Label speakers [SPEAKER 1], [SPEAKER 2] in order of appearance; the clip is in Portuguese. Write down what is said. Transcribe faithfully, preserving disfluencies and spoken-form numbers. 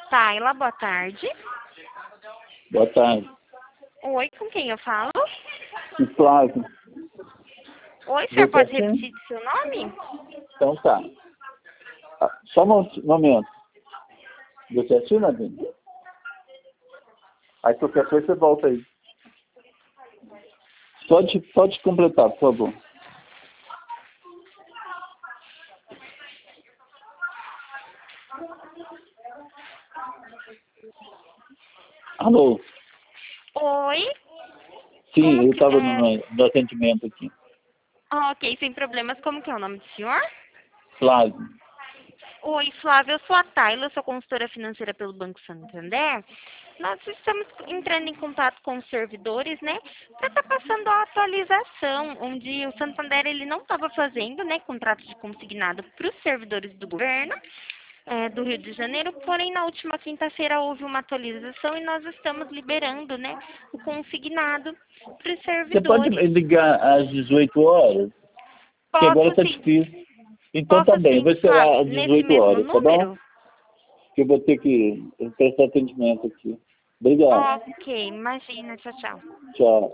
[SPEAKER 1] Taila, boa tarde.
[SPEAKER 2] Boa tarde.
[SPEAKER 1] Oi, com quem eu falo?
[SPEAKER 2] Flávio.
[SPEAKER 1] Oi, senhor,
[SPEAKER 2] Deu
[SPEAKER 1] pode
[SPEAKER 2] certinho?
[SPEAKER 1] repetir seu nome?
[SPEAKER 2] Então tá. Ah, só um momento. Deu certinho, Nadine? Aí qualquer coisa você volta aí. Pode, pode completar, por favor. Alô?
[SPEAKER 1] Oi?
[SPEAKER 2] Sim,
[SPEAKER 1] Como
[SPEAKER 2] eu
[SPEAKER 1] que
[SPEAKER 2] estava
[SPEAKER 1] é?
[SPEAKER 2] no, no atendimento aqui.
[SPEAKER 1] Ah, ok, sem problemas. Como que é o nome do senhor?
[SPEAKER 2] Flávio.
[SPEAKER 1] Oi, Flávia, eu sou a Taila, eu sou consultora financeira pelo Banco Santander. Nós estamos entrando em contato com os servidores, né, para estar passando a atualização, onde o Santander ele não estava fazendo, né, contrato de consignado para os servidores do governo eh, do Rio de Janeiro, porém na última quinta-feira houve uma atualização e nós estamos liberando, né, o consignado para os
[SPEAKER 2] Você pode
[SPEAKER 1] servidores.
[SPEAKER 2] ligar às dezoito horas? Porque agora
[SPEAKER 1] Posso
[SPEAKER 2] está
[SPEAKER 1] sim,
[SPEAKER 2] difícil. Então tá
[SPEAKER 1] posso
[SPEAKER 2] bem, eu
[SPEAKER 1] sim,
[SPEAKER 2] vou esperar
[SPEAKER 1] Flávia,
[SPEAKER 2] às
[SPEAKER 1] nesse
[SPEAKER 2] dezoito
[SPEAKER 1] mesmo
[SPEAKER 2] horas, tá bom?
[SPEAKER 1] número?
[SPEAKER 2] Que eu vou ter que prestar atendimento aqui. Obrigado.
[SPEAKER 1] Ok, imagina, tchau, tchau.
[SPEAKER 2] Tchau.